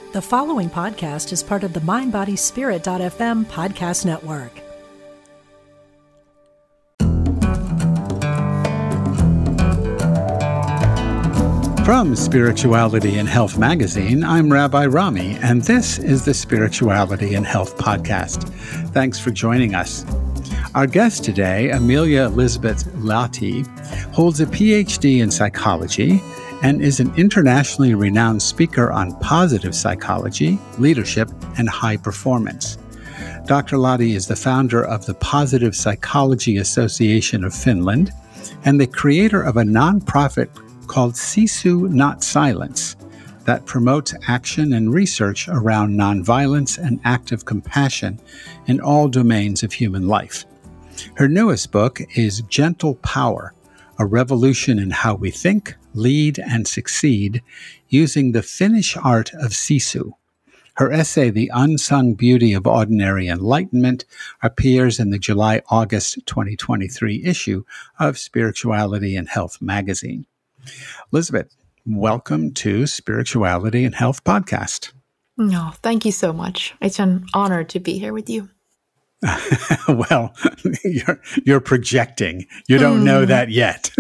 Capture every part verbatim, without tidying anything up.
The following podcast is part of the mind body spirit dot f m podcast network. From Spirituality and Health magazine, I'm Rabbi Rami, and this is the Spirituality and Health podcast. Thanks for joining us. Our guest today, Amelia Elizabeth Lottie, holds a P H D in psychology and is an internationally renowned speaker on positive psychology, leadership, and high performance. Doctor Lottie is the founder of the Positive Psychology Association of Finland and the creator of a nonprofit called Sisu Not Silence that promotes action and research around nonviolence and active compassion in all domains of human life. Her newest book is Gentle Power, a revolution in how we think, lead, and succeed using the Finnish art of Sisu. Her essay, The Unsung Beauty of Ordinary Enlightenment, appears in the July-August twenty twenty-three issue of Spirituality and Health magazine. Elizabeth, welcome to Spirituality and Health podcast. No, thank you so much. It's an honor to be here with you. Well, you're you're projecting. You don't mm. know that yet.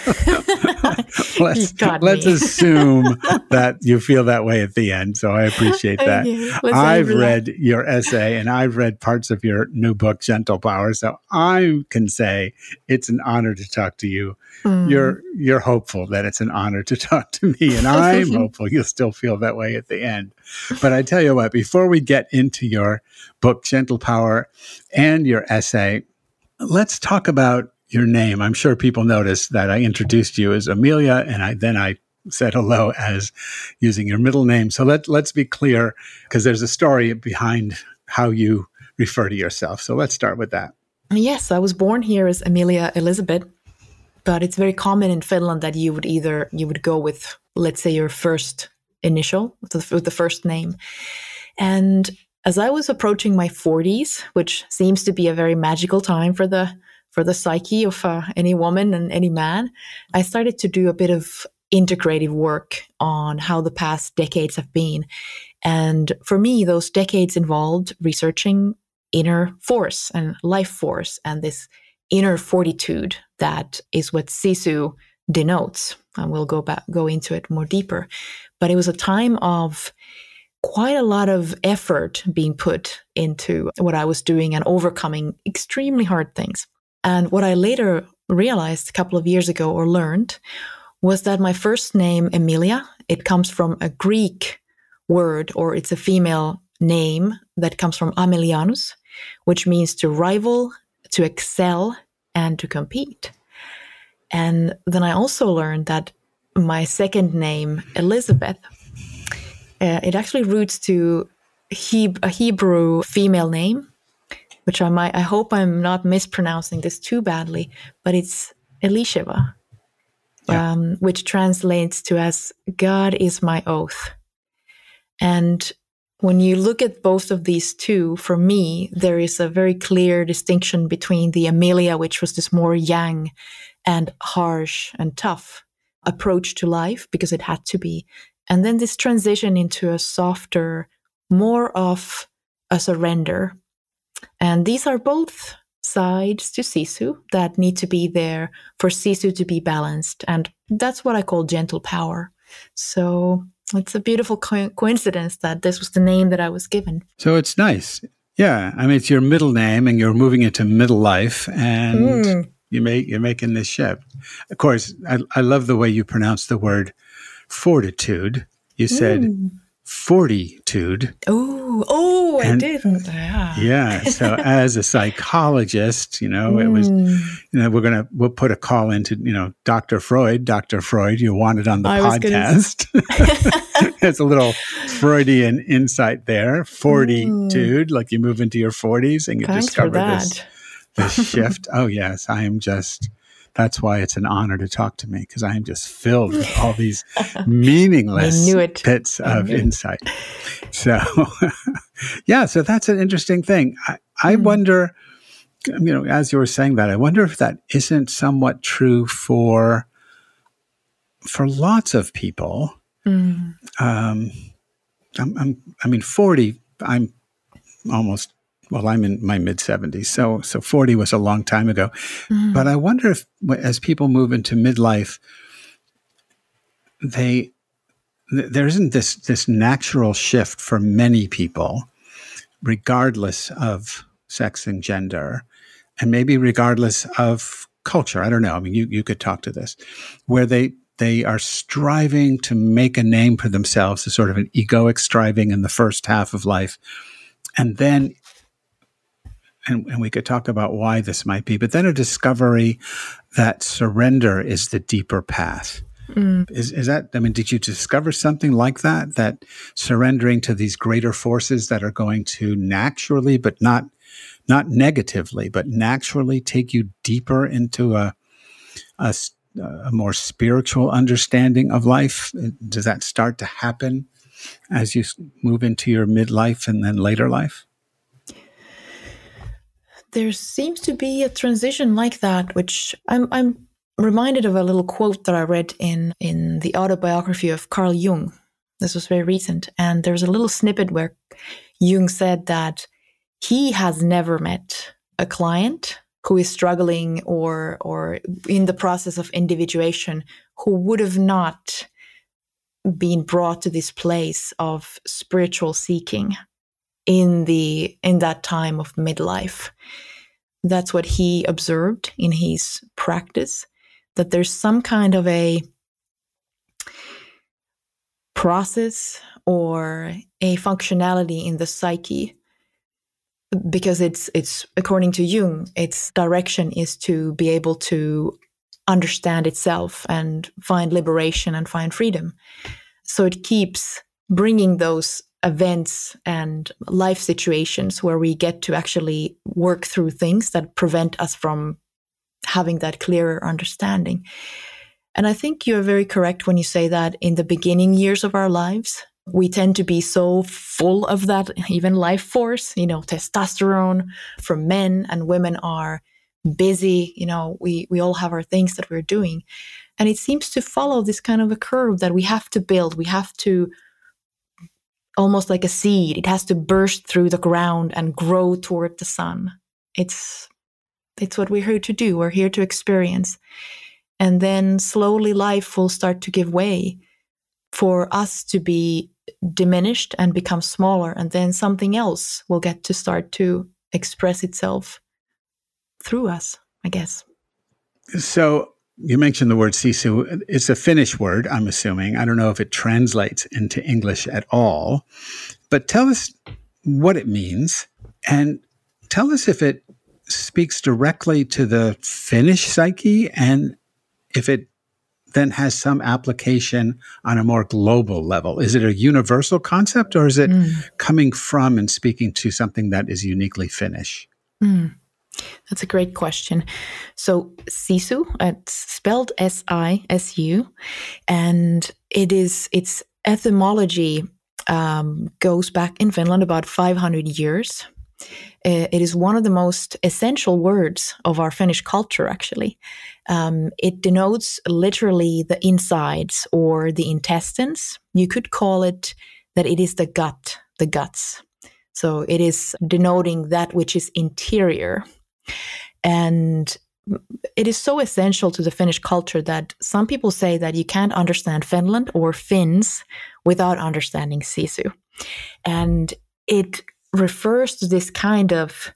let's let's assume that you feel that way at the end. So I appreciate that. I've read that. Your essay and I've read parts of your new book, Gentle Power. So I can say it's an honor to talk to you. Mm. You're you're hopeful that it's an honor to talk to me, and I'm hopeful you'll still feel that way at the end. But I tell you what, before we get into your book, Gentle Power, and your essay, let's talk about your name. I'm sure people noticed that I introduced you as Amelia, and I then I said hello as using your middle name. So let, let's be clear, because there's a story behind how you refer to yourself. So let's start with that. Yes, I was born here as Amelia Elizabeth, but it's very common in Finland that you would either, you would go with, let's say, your first initial, with the first name. And as I was approaching my forties, which seems to be a very magical time for the for the psyche of uh, any woman and any man, I started to do a bit of integrative work on how the past decades have been. And for me, those decades involved researching inner force and life force and this inner fortitude that is what Sisu denotes. And we'll go back, go into it more deeper. But it was a time of quite a lot of effort being put into what I was doing and overcoming extremely hard things. And what I later realized a couple of years ago or learned was that my first name, Amelia, it comes from a Greek word, or it's a female name that comes from Amelianus, which means to rival, to excel, and to compete. And then I also learned that my second name, Elizabeth, Uh, it actually roots to Heb- a Hebrew female name, which I might, I hope I'm not mispronouncing this too badly, but it's Elisheva, yeah. um, which translates to as God is my oath. And when you look at both of these two, for me, there is a very clear distinction between the Amelia, which was this more yang and harsh and tough approach to life, because it had to be. And then this transition into a softer, more of a surrender. And these are both sides to Sisu that need to be there for Sisu to be balanced. And that's what I call gentle power. So it's a beautiful co- coincidence that this was the name that I was given. So it's nice. Yeah. I mean, it's your middle name and you're moving into middle life and mm. you make, you're making this shift. Of course, I, I love the way you pronounce the word fortitude. You said mm. fortitude. Oh, oh, and, I didn't. Yeah. Yeah. So as a psychologist, you know, mm. it was, you know, we're going to, we'll put a call into, you know, Doctor Freud, Doctor Freud, you wanted on the I podcast. Gonna... It's a little Freudian insight there. Fortitude, mm. like you move into your forties and you Thanks discover for that. this, this shift. Oh yes. I am just, that's why it's an honor to talk to me, because I am just filled with all these meaningless bits of insight. So, yeah, so that's an interesting thing. I, I mm. wonder, you know, as you were saying that, I wonder if that isn't somewhat true for for lots of people. Mm. Um, I'm, I'm, I mean, forty, I'm almost, well, I'm in my mid seventies. So, so forty was a long time ago. Mm-hmm. But I wonder if as people move into midlife, they, th- there isn't this, this natural shift for many people, regardless of sex and gender, and maybe regardless of culture. I don't know. I mean, you, you could talk to this, where they, they are striving to make a name for themselves, as sort of an egoic striving in the first half of life. And then, and, and we could talk about why this might be, but then a discovery that surrender is the deeper path. Mm. Is, is that, I mean, did you discover something like that, that surrendering to these greater forces that are going to naturally, but not, not negatively, but naturally take you deeper into a, a, a more spiritual understanding of life? Does that start to happen as you move into your midlife and then later life? There seems to be a transition like that, which I'm, I'm reminded of a little quote that I read in, in the autobiography of Carl Jung. This was very recent. And there's a little snippet where Jung said that he has never met a client who is struggling or, or in the process of individuation who would have not been brought to this place of spiritual seeking in the in that time of midlife. That's what he observed in his practice, that there's some kind of a process or a functionality in the psyche, because it's it's according to Jung, its direction is to be able to understand itself and find liberation and find freedom. So it keeps bringing those events and life situations where we get to actually work through things that prevent us from having that clearer understanding. And I think you're very correct when you say that in the beginning years of our lives, we tend to be so full of that, even life force, you know, testosterone for men, and women are busy, you know, we, we all have our things that we're doing. And it seems to follow this kind of a curve that we have to build. We have to, almost like a seed, it has to burst through the ground and grow toward the sun. It's, it's what we're here to do. We're here to experience. And then slowly life will start to give way for us to be diminished and become smaller. And then something else will get to start to express itself through us, I guess. So you mentioned the word sisu. It's a Finnish word, I'm assuming. I don't know if it translates into English at all. But tell us what it means, and tell us if it speaks directly to the Finnish psyche, and if it then has some application on a more global level. Is it a universal concept, or is it mm. coming from and speaking to something that is uniquely Finnish? Mm. That's a great question. So sisu, it's spelled S I S U, and it is its etymology um, goes back in Finland about five hundred years. Uh, it is one of the most essential words of our Finnish culture, actually. Um, it denotes literally the insides or the intestines. You could call it that it is the gut, the guts. So it is denoting that which is interior. And it is so essential to the Finnish culture that some people say that you can't understand Finland or Finns without understanding sisu. And it refers to this kind of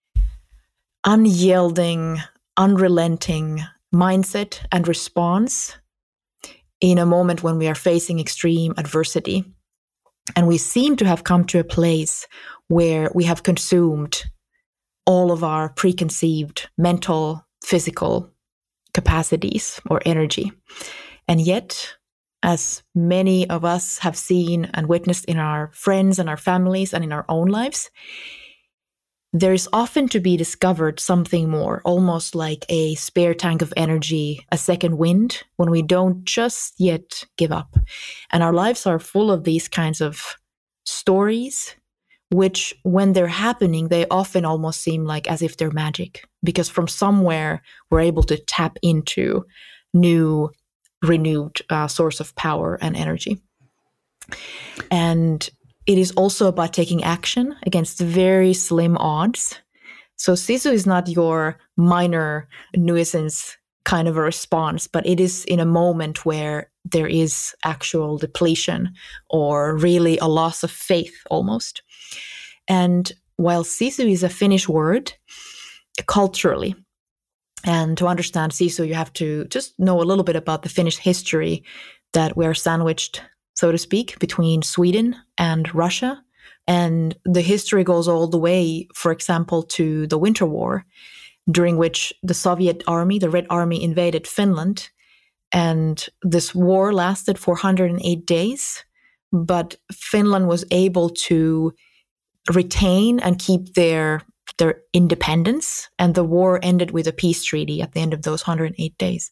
unyielding, unrelenting mindset and response in a moment when we are facing extreme adversity. And we seem to have come to a place where we have consumed all of our preconceived mental, physical capacities or energy. And yet, as many of us have seen and witnessed in our friends and our families and in our own lives, there is often to be discovered something more, almost like a spare tank of energy, a second wind, when we don't just yet give up. And our lives are full of these kinds of stories, which when they're happening, they often almost seem like as if they're magic, because from somewhere we're able to tap into new, renewed uh, source of power and energy. And it is also about taking action against very slim odds. So Sisu is not your minor nuisance kind of a response, but it is in a moment where there is actual depletion or really a loss of faith almost. And while Sisu is a Finnish word, culturally, and to understand Sisu, you have to just know a little bit about the Finnish history, that we're sandwiched, so to speak, between Sweden and Russia. And the history goes all the way, for example, to the Winter War, during which the Soviet army, the Red Army, invaded Finland. And this war lasted for one hundred eight days, but Finland was able to retain and keep their, their independence. And the war ended with a peace treaty at the end of those one hundred eight days.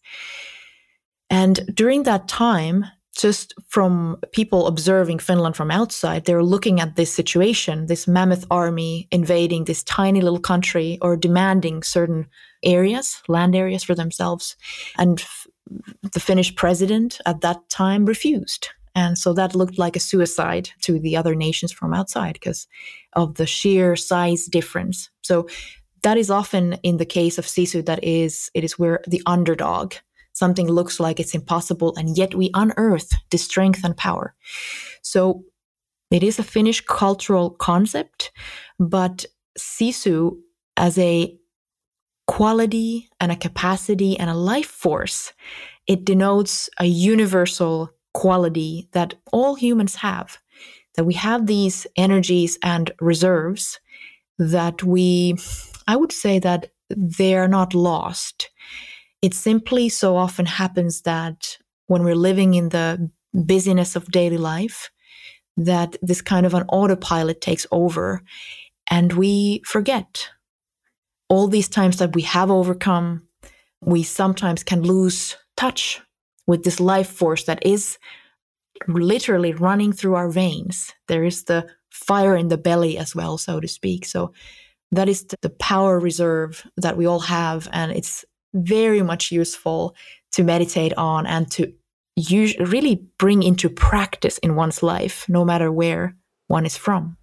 And during that time, just from people observing Finland from outside, they're looking at this situation, this mammoth army invading this tiny little country or demanding certain areas, land areas for themselves. And f- the Finnish president at that time refused. And so that looked like a suicide to the other nations from outside because of the sheer size difference. So that is often in the case of Sisu, that is, it is where the underdog, something looks like it's impossible, and yet we unearth the strength and power. So it is a Finnish cultural concept, but Sisu as a quality and a capacity and a life force, it denotes a universal quality that all humans have, that we have these energies and reserves that we, I would say that they are not lost. It simply so often happens that when we're living in the busyness of daily life, that this kind of an autopilot takes over and we forget all these times that we have overcome. We sometimes can lose touch with this life force that is literally running through our veins. There is the fire in the belly as well, so to speak. So that is the power reserve that we all have, and it's very much useful to meditate on and to use, really bring into practice in one's life, no matter where one is from.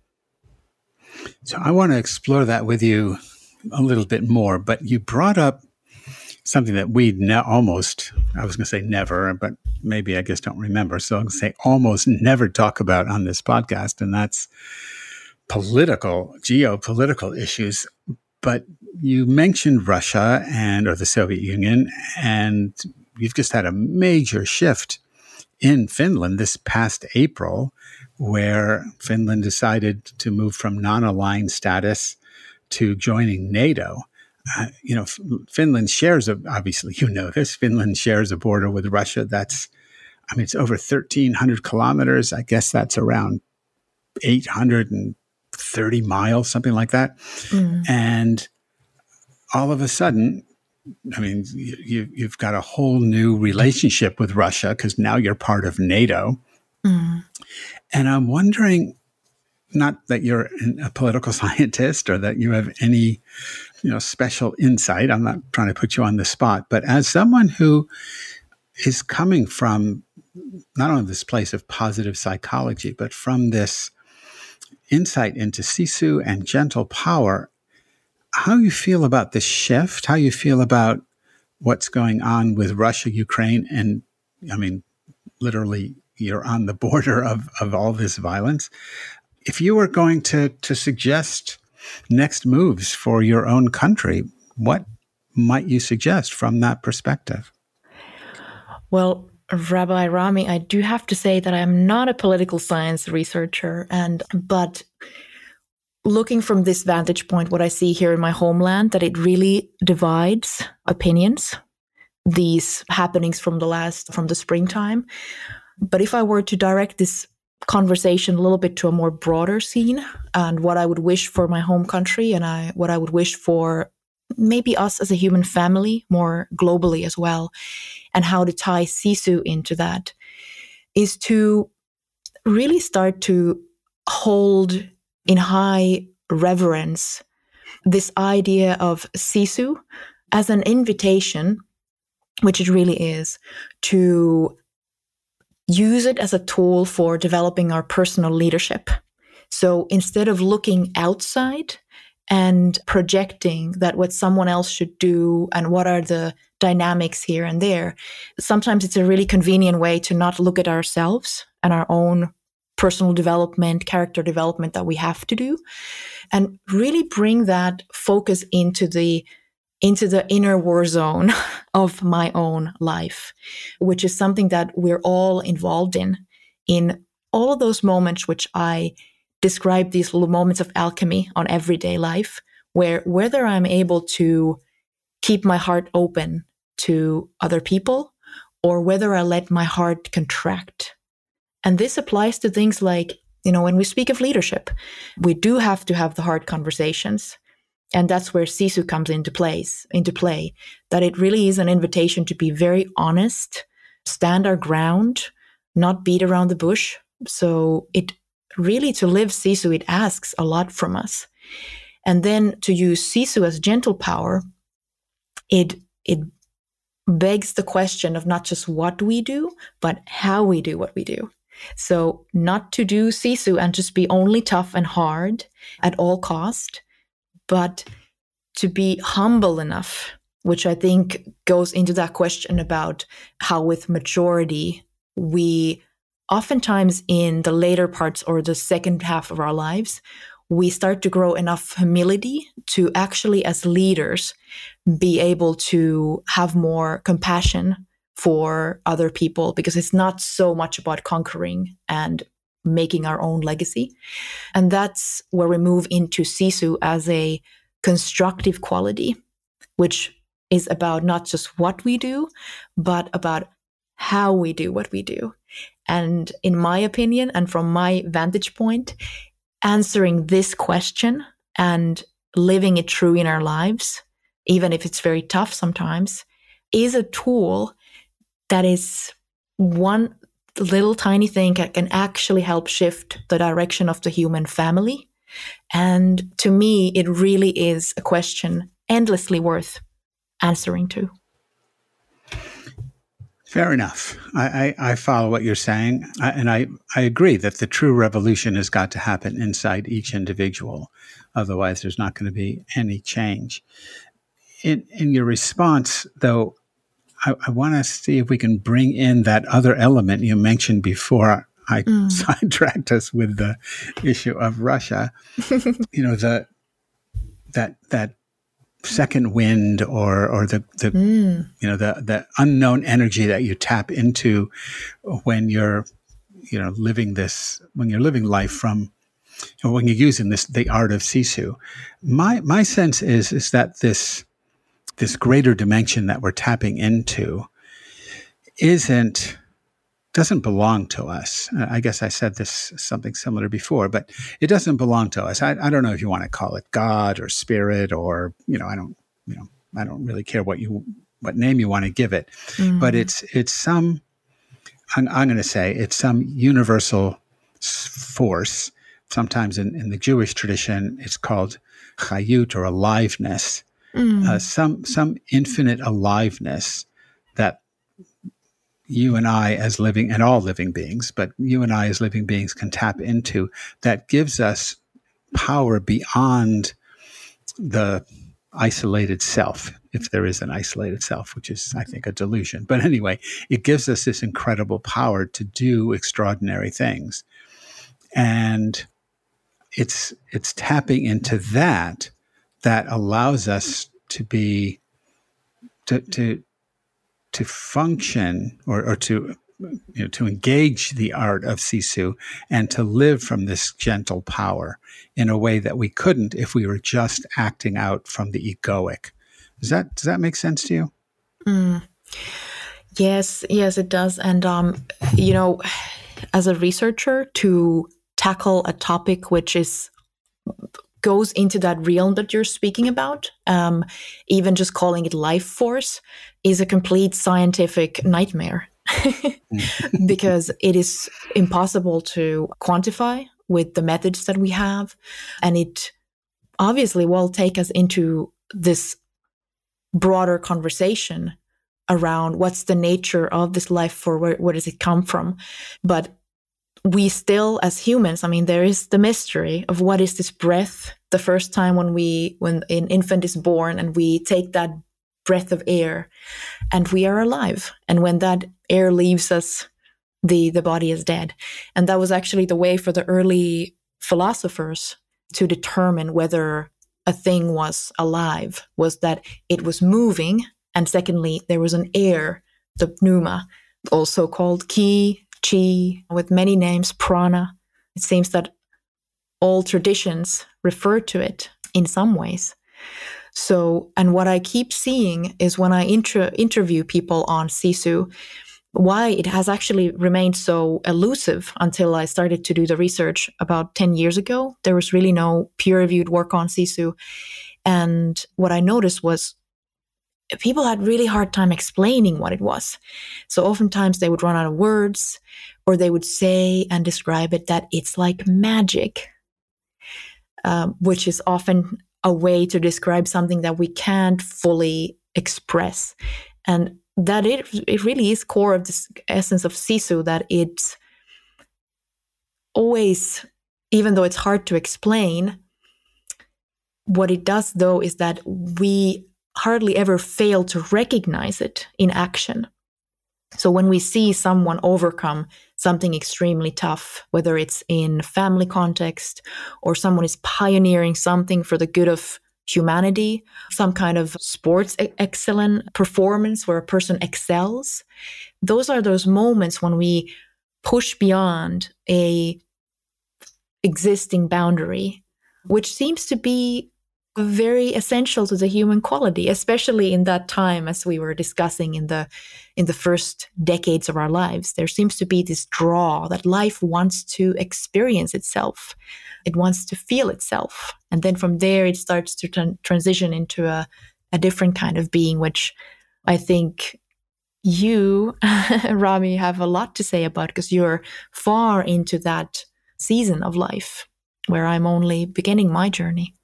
So I want to explore that with you a little bit more, but you brought up something that we ne- almost, I was going to say never, but maybe I guess don't remember. So I'm going to say almost never talk about on this podcast, and that's political, geopolitical issues. But you mentioned Russia and or the Soviet Union, and you've just had a major shift in Finland this past April, where Finland decided to move from non-aligned status to joining NATO. Uh, you know, F- Finland shares, a, obviously you know this, Finland shares a border with Russia that's, I mean, it's over thirteen hundred kilometers. I guess that's around eight hundred thirty miles, something like that. Mm. And all of a sudden, I mean, you, you've got a whole new relationship with Russia because now you're part of NATO. Mm. And I'm wondering, not that you're a political scientist or that you have any, you know, special insight. I'm not trying to put you on the spot, but as someone who is coming from not only this place of positive psychology, but from this insight into Sisu and gentle power, how you feel about this shift, how you feel about what's going on with Russia, Ukraine, and I mean, literally you're on the border of, of all this violence. If you were going to, to suggest next moves for your own country, what might you suggest from that perspective? Well, Rabbi Rami, I do have to say that I'm not a political science researcher, and but looking from this vantage point, what I see here in my homeland, that it really divides opinions, these happenings from the last, from the springtime. But if I were to direct this conversation a little bit to a more broader scene and what I would wish for my home country and I what I would wish for maybe us as a human family more globally as well, and how to tie Sisu into that, is to really start to hold in high reverence this idea of Sisu as an invitation, which it really is, to use it as a tool for developing our personal leadership. So instead of looking outside and projecting that what someone else should do and what are the dynamics here and there, sometimes it's a really convenient way to not look at ourselves and our own personal development, character development that we have to do, and really bring that focus into the into the inner war zone of my own life, which is something that we're all involved in, in all of those moments which I describe, these little moments of alchemy on everyday life, where whether I'm able to keep my heart open to other people or whether I let my heart contract. And this applies to things like, you know, when we speak of leadership, we do have to have the hard conversations. And that's where Sisu comes into place, into play, that it really is an invitation to be very honest, stand our ground, not beat around the bush. So it really, to live Sisu, it asks a lot from us. And then to use Sisu as gentle power, it it begs the question of not just what we do, but how we do what we do. So not to do Sisu and just be only tough and hard at all cost, but to be humble enough, which I think goes into that question about how with maturity, we oftentimes in the later parts or the second half of our lives, we start to grow enough humility to actually, as leaders, be able to have more compassion for other people, because it's not so much about conquering and making our own legacy. And that's where we move into Sisu as a constructive quality, which is about not just what we do, but about how we do what we do. And in my opinion, and from my vantage point, answering this question and living it true in our lives, even if it's very tough sometimes, is a tool that is one little tiny thing that can actually help shift the direction of the human family. And to me, it really is a question endlessly worth answering to. Fair enough. I, I, I follow what you're saying. I, and I, I agree that the true revolution has got to happen inside each individual. Otherwise, there's not going to be any change. In, in your response, though, I, I want to see if we can bring in that other element you mentioned before I mm. sidetracked us with the issue of Russia. you know, the that that second wind, or or the the mm. you know the the unknown energy that you tap into when you're you know living this when you're living life from, or when you're using this the art of Sisu. My my sense is is that this. this greater dimension that we're tapping into isn't, doesn't belong to us. I guess I said this something similar before, but it doesn't belong to us. I, I don't know if you want to call it God or spirit, or, you know, I don't, you know, I don't really care what you, what name you want to give it, mm-hmm. but it's, it's some, I'm, I'm going to say it's some universal force. Sometimes in, in the Jewish tradition, it's called chayut, or aliveness. Mm. Uh, some some infinite aliveness that you and I as living, and all living beings, but you and I as living beings can tap into, that gives us power beyond the isolated self, if there is an isolated self, which is, I think, a delusion. But anyway, it gives us this incredible power to do extraordinary things. And it's it's tapping into that that allows us to be, to to to function, or, or to you know to engage the art of Sisu, and to live from this gentle power in a way that we couldn't if we were just acting out from the egoic. Does that does that make sense to you? Mm. Yes, yes, it does. And um, you know, as a researcher, to tackle a topic which is goes into that realm that you're speaking about, um, even just calling it life force is a complete scientific nightmare because it is impossible to quantify with the methods that we have. And it obviously will take us into this broader conversation around what's the nature of this life force, where, where does it come from? But we still, as humans, I mean, there is the mystery of what is this breath. The first time when we, when an infant is born and we take that breath of air and we are alive. And when that air leaves us, the, the body is dead. And that was actually the way for the early philosophers to determine whether a thing was alive, was that it was moving. And secondly, there was an air, the pneuma, also called ki, chi, with many names, prana. It seems that all traditions refer to it in some ways. So, and what I keep seeing is when I inter- interview people on Sisu, why it has actually remained so elusive until I started to do the research about ten years ago. There was really no peer-reviewed work on Sisu. And what I noticed was people had really hard time explaining what it was. So oftentimes they would run out of words, or they would say and describe it that it's like magic, um, which is often a way to describe something that we can't fully express. And that it it really is core of this essence of Sisu, that it's always, even though it's hard to explain, what it does though is that we hardly ever fail to recognize it in action. So when we see someone overcome something extremely tough, whether it's in family context or someone is pioneering something for the good of humanity, some kind of sports excellent performance where a person excels, those are those moments when we push beyond a existing boundary, which seems to be very essential to the human quality, especially in that time, as we were discussing in the in the first decades of our lives. There seems to be this draw that life wants to experience itself. It wants to feel itself. And then from there, it starts to tran- transition into a, a different kind of being, which I think you, Rami, have a lot to say about, because you're far into that season of life where I'm only beginning my journey.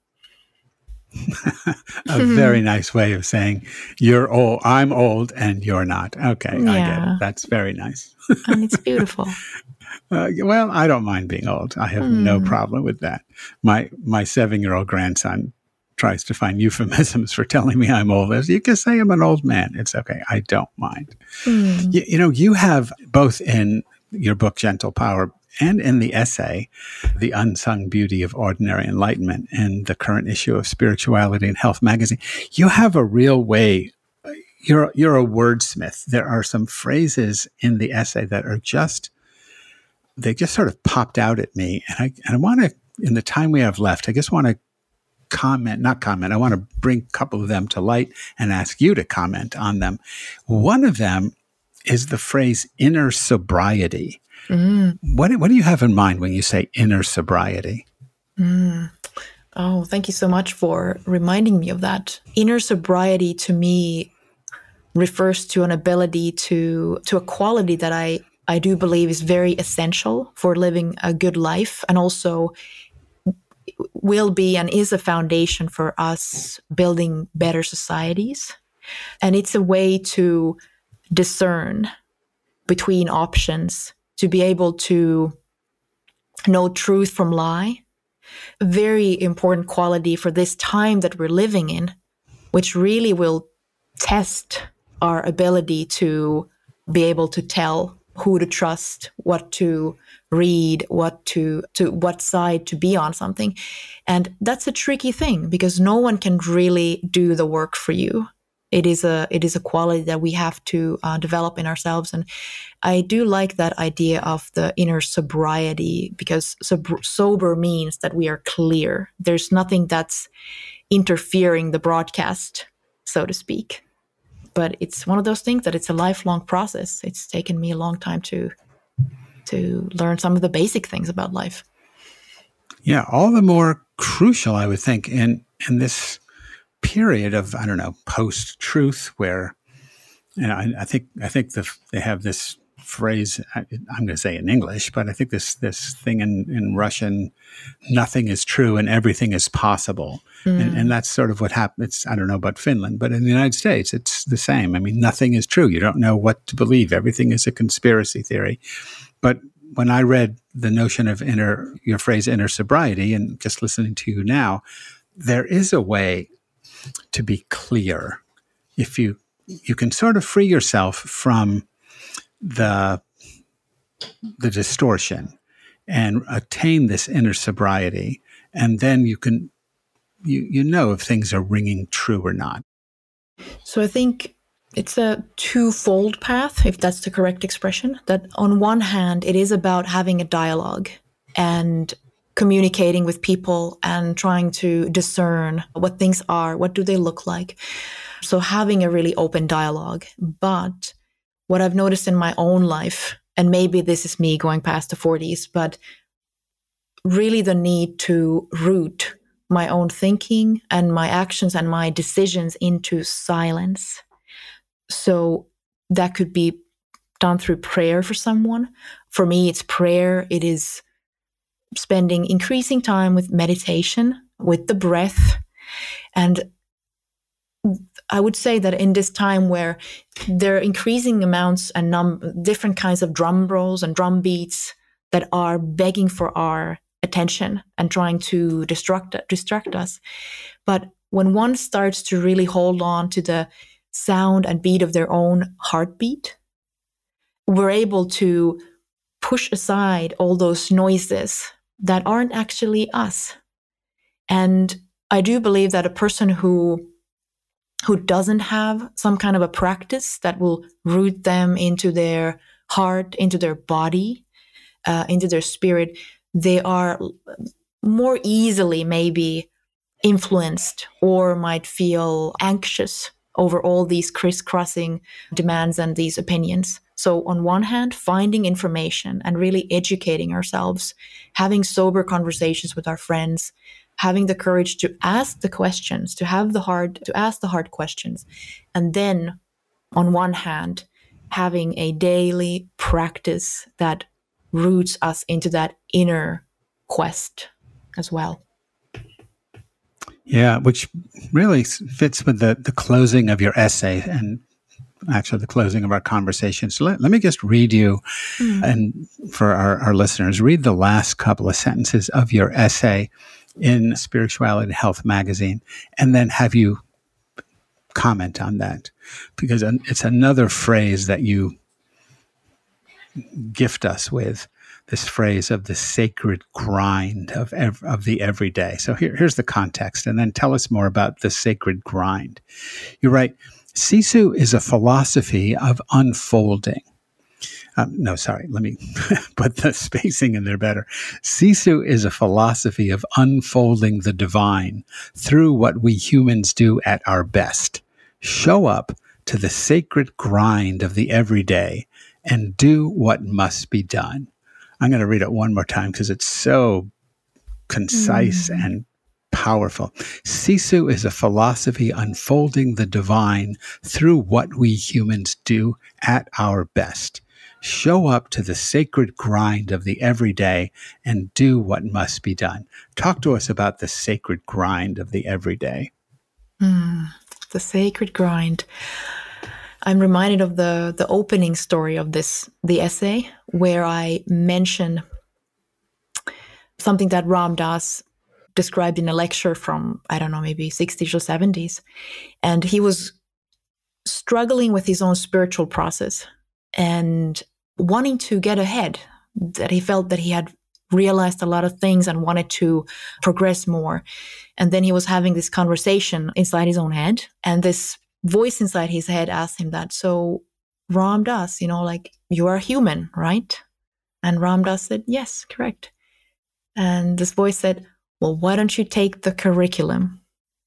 A very nice way of saying you're old, I'm old and you're not. Okay, yeah. I get it. That's very nice. And it's beautiful. Uh, well, I don't mind being old. I have mm. no problem with that. My my seven-year-old grandson tries to find euphemisms for telling me I'm old. As you can say I'm an old man. It's okay. I don't mind. Mm. You, you know, you have both in your book, Gentle Power, and in the essay, The Unsung Beauty of Ordinary Enlightenment, in the current issue of Spirituality and Health magazine, you have a real way. You're, you're a wordsmith. There are some phrases in the essay that are just, they just sort of popped out at me. And I, and I want to, in the time we have left, I just want to comment, not comment, I want to bring a couple of them to light and ask you to comment on them. One of them is the phrase inner sobriety. Mm. What, what do you have in mind when you say inner sobriety? Mm. Oh, thank you so much for reminding me of that. Inner sobriety to me refers to an ability to, to a quality that I, I do believe is very essential for living a good life, and also will be and is a foundation for us building better societies. And it's a way to discern between options, to be able to know truth from lie. A very important quality for this time that we're living in, which really will test our ability to be able to tell who to trust, what to read, what to, to what side to be on something. And that's a tricky thing, because no one can really do the work for you. It is a it is a quality that we have to uh, develop in ourselves. And I do like that idea of the inner sobriety, because sob- sober means that we are clear. There's nothing that's interfering the broadcast, so to speak. But it's one of those things that it's a lifelong process. It's taken me a long time to to learn some of the basic things about life. Yeah, all the more crucial, I would think, in in this period of, I don't know, post-truth, where, you know, I, I think I think the, they have this phrase, I, I'm going to say in English, but I think this this thing in, in Russian, nothing is true and everything is possible. Mm. And, and that's sort of what happens. I don't know about Finland, but in the United States, it's the same. I mean, nothing is true. You don't know what to believe. Everything is a conspiracy theory. But when I read the notion of inner, your phrase inner sobriety, and just listening to you now, there is a way to be clear. If you, you can sort of free yourself from the, the distortion and attain this inner sobriety. And then you can, you, you know if things are ringing true or not. So I think it's a twofold path, if that's the correct expression, that on one hand, it is about having a dialogue and communicating with people and trying to discern what things are, what do they look like. So having a really open dialogue. But what I've noticed in my own life, and maybe this is me going past the forties, but really the need to root my own thinking and my actions and my decisions into silence. So that could be done through prayer for someone. For me, it's prayer. It is spending increasing time with meditation, with the breath. And I would say that in this time where there are increasing amounts and num- different kinds of drum rolls and drum beats that are begging for our attention and trying to distract, distract us. But when one starts to really hold on to the sound and beat of their own heartbeat, we're able to push aside all those noises that aren't actually us. And I do believe that a person who who doesn't have some kind of a practice that will root them into their heart, into their body, uh, into their spirit, they are more easily maybe influenced or might feel anxious over all these crisscrossing demands and these opinions. So on one hand, finding information and really educating ourselves, having sober conversations with our friends, having the courage to ask the questions, to have the hard, to ask the hard questions. And then on one hand, having a daily practice that roots us into that inner quest as well. Yeah, which really fits with the, the closing of your essay and actually the closing of our conversation. So let, let me just read you, mm. and for our, our listeners, read the last couple of sentences of your essay in Spirituality and Health magazine, and then have you comment on that, because it's another phrase that you gift us with, this phrase of the sacred grind of ev- of the everyday. So here, here's the context, and then tell us more about the sacred grind. You write, Sisu is a philosophy of unfolding. Um, no, sorry, let me put the spacing in there better. Sisu is a philosophy of unfolding the divine through what we humans do at our best. Show up to the sacred grind of the everyday and do what must be done. I'm going to read it one more time because it's so concise mm. and powerful. Sisu is a philosophy unfolding the divine through what we humans do at our best. Show up to the sacred grind of the everyday and do what must be done. Talk to us about the sacred grind of the everyday. Mm, the sacred grind. I'm reminded of the, the opening story of this, the essay, where I mention something that Ram Dass described in a lecture from, I don't know, maybe sixties or seventies. And he was struggling with his own spiritual process and wanting to get ahead, that he felt that he had realized a lot of things and wanted to progress more. And then he was having this conversation inside his own head, and this voice inside his head asked him that, so Ram Dass, you know, like, you are human, right? And Ram Dass said, yes, correct. And this voice said, well, why don't you take the curriculum?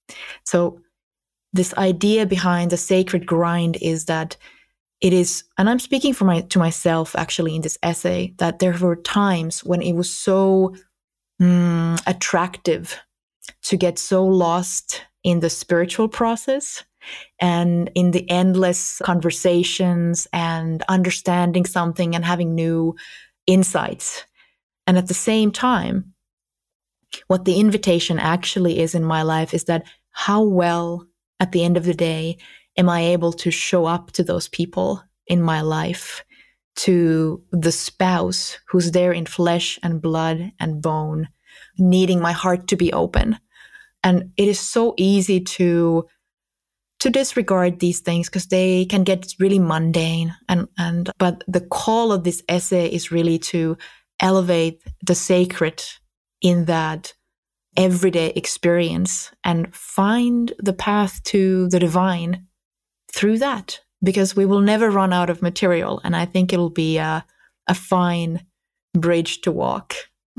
So this idea behind the sacred grind is that it is, and I'm speaking for my to myself actually in this essay, that there were times when it was so mm, attractive to get so lost in the spiritual process and in the endless conversations and understanding something and having new insights. And at the same time, what the invitation actually is in my life is that how well, at the end of the day, am I able to show up to those people in my life to the spouse who's there in flesh and blood and bone, needing my heart to be open. And it is so easy to to disregard these things because they can get really mundane. And, and but the call of this essay is really to elevate the sacred in that everyday experience and find the path to the divine through that, because we will never run out of material. And I think it'll be a, a fine bridge to walk.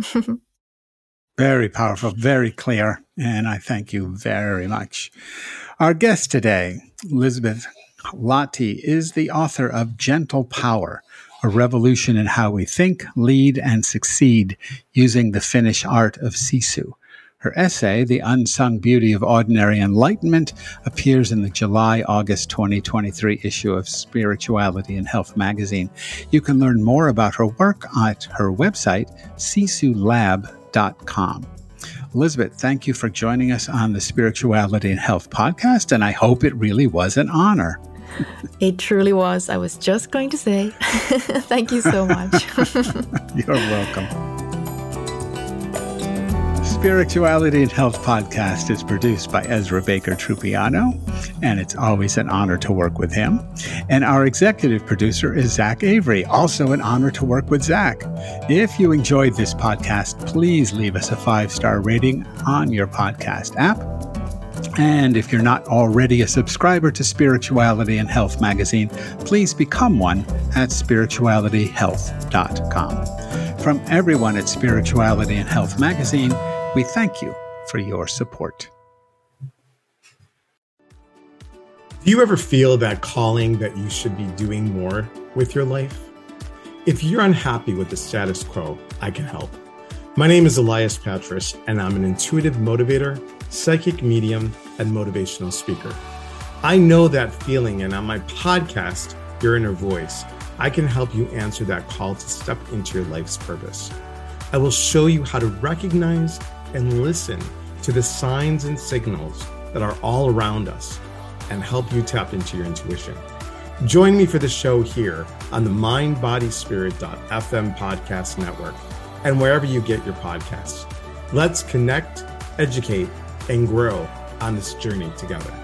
Very powerful, very clear, and I thank you very much. Our guest today, Elisabeth Lahti, is the author of Gentle Power, A Revolution in How We Think, Lead, and Succeed Using the Finnish Art of Sisu. Her essay, The Unsung Beauty of Ordinary Enlightenment, appears in the July-August twenty twenty-three issue of Spirituality and Health magazine. You can learn more about her work at her website, sisu lab dot com. Elisabeth, thank you for joining us on the Spirituality and Health podcast, and I hope it really was an honor. It truly was. I was just going to say, thank you so much. You're welcome. Spirituality and Health podcast is produced by Ezra Baker Trupiano, and it's always an honor to work with him. And our executive producer is Zach Avery, also an honor to work with Zach. If you enjoyed this podcast, please leave us a five-star rating on your podcast app. And if you're not already a subscriber to Spirituality and Health magazine, please become one at spirituality health dot com. From everyone at Spirituality and Health magazine, we thank you for your support. Do you ever feel that calling that you should be doing more with your life? If you're unhappy with the status quo, I can help. My name is Elias Patras, and I'm an intuitive motivator, psychic medium, and motivational speaker. I know that feeling, and on my podcast, Your Inner Voice, I can help you answer that call to step into your life's purpose. I will show you how to recognize and listen to the signs and signals that are all around us and help you tap into your intuition. Join me for the show here on the mind body spirit dot f m podcast network and wherever you get your podcasts. Let's connect, educate, and grow on this journey together.